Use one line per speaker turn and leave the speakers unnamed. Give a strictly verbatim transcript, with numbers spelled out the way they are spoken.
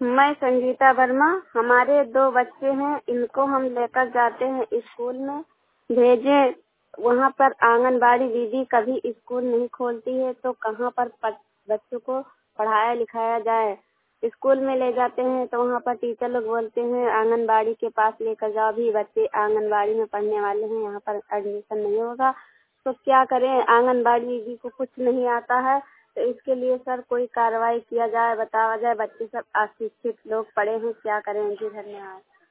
मैं संगीता वर्मा। हमारे दो बच्चे हैं, इनको हम लेकर जाते हैं स्कूल में। भेजे वहाँ पर आंगनबाड़ी दीदी कभी स्कूल नहीं खोलती है, तो कहाँ पर बच्चों को पढ़ाया लिखाया जाए। स्कूल में ले जाते हैं तो वहाँ पर टीचर लोग बोलते हैं आंगनबाड़ी के पास लेकर जाओ, भी बच्चे आंगनबाड़ी में पढ़ने वाले हैं, यहाँ पर एडमिशन नहीं होगा। तो क्या करें, आंगनबाड़ी दीदी को कुछ नहीं आता है। तो इसके लिए सर कोई कार्रवाई किया जाए, बताया जाए। बच्चे सब अशिक्षित लोग पढ़े हैं, क्या करें। जी धन्यवाद।